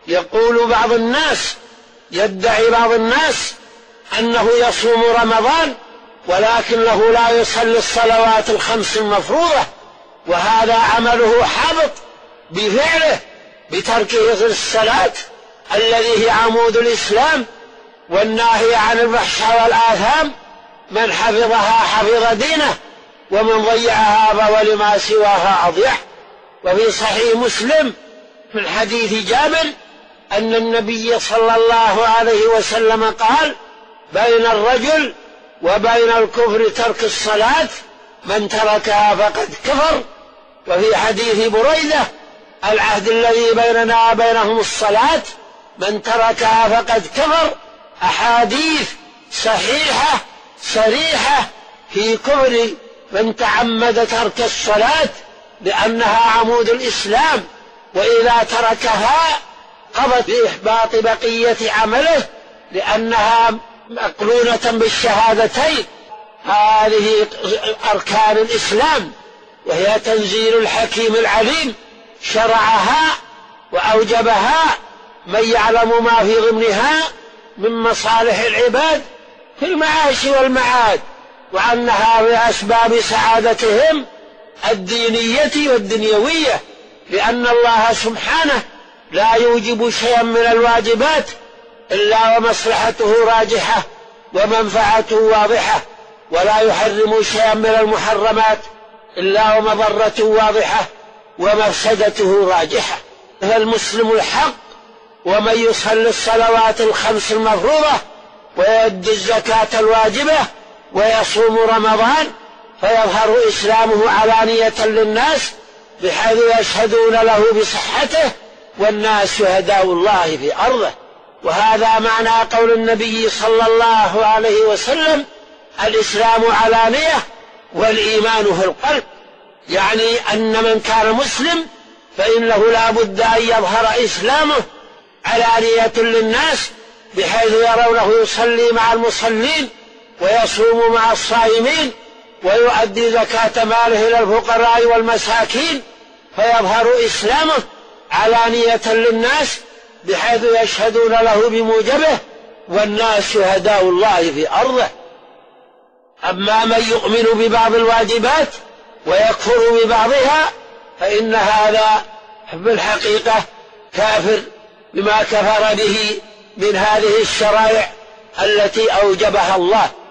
يقول بعض الناس، يدعي بعض الناس أنه يصوم رمضان ولكنه لا يصلي الصلوات الخمس المفروضة، وهذا عمله حبط بفعله بتركه الصلاة الذي هي عمود الإسلام والناهي عن الفحشاء والآثام. من حفظها حفظ دينه، ومن ضيعها فهو لما سواها أضيع. وفي صحيح مسلم من حديث جابر أن النبي صلى الله عليه وسلم قال: بين الرجل وبين الكفر ترك الصلاة، من تركها فقد كفر. وفي حديث بريدة: العهد الذي بيننا وبينهم الصلاة، من تركها فقد كفر. أحاديث صحيحة صريحة في كفر من تعمد ترك الصلاة، لأنها عمود الإسلام، وإذا تركها قضت بإحباط بقية عمله، لأنها مقرونة بالشهادتين. هذه أركان الإسلام، وهي تنزيل الحكيم العليم، شرعها وأوجبها من يعلم ما في ضمنها من مصالح العباد في المعاش والمعاد، وأنها بأسباب سعادتهم الدينية والدنيوية، لأن الله سبحانه لا يوجب شيئا من الواجبات إلا ومصلحته راجحة ومنفعته واضحة، ولا يحرم شيئا من المحرمات إلا ومضرته واضحة ومفسدته راجحة. فالمسلم الحق ومن يصلي الصلوات الخمس المفروضة ويؤدي الزكاة الواجبة ويصوم رمضان فيظهر إسلامه علانية للناس، بحيث يشهدون له بصحته، والناس شهداء الله في أرضه. وهذا معنى قول النبي صلى الله عليه وسلم: الإسلام علانية والإيمان في القلب. يعني أن من كان مسلم فإنه لا بد أن يظهر إسلامه علانية للناس، بحيث يرونه يصلي مع المصلين ويصوم مع الصائمين ويؤدي زكاة ماله إلى الفقراء والمساكين، فيظهر إسلامه علانية للناس بحيث يشهدون له بموجبه، والناس شهداء الله في أرضه. أما من يؤمن ببعض الواجبات ويكفر ببعضها فإن هذا بالحقيقة كافر بما كفر به من هذه الشرائع التي أوجبها الله.